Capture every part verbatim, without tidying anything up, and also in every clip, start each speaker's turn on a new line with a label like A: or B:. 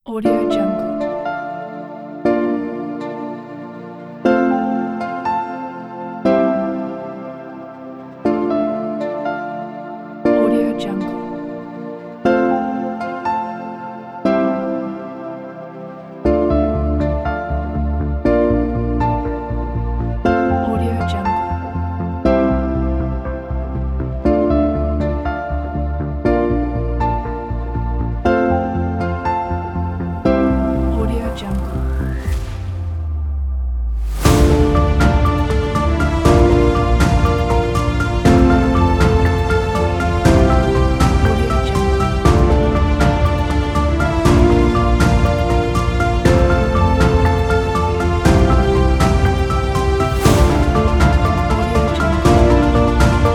A: Audio Jungle. Audio Jungle. Audio Jungle. Audio Jungle. Audio Jungle. Audio Jungle.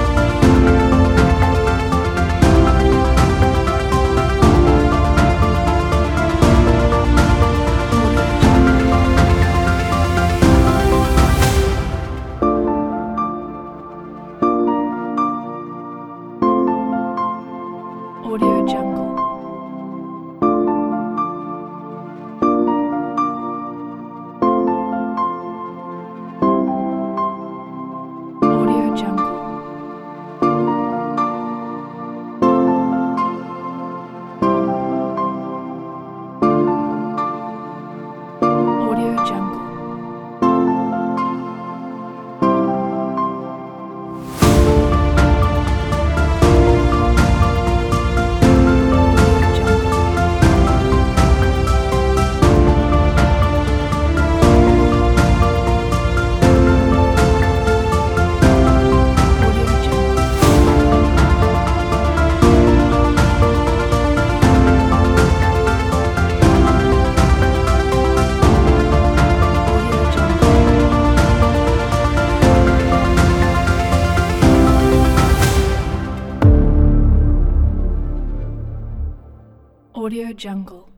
A: Audio Jungle. Audio Jungle. Audio Jungle. Audio Jungle. Audio Jungle. Audio Jungle. Audio Jungle.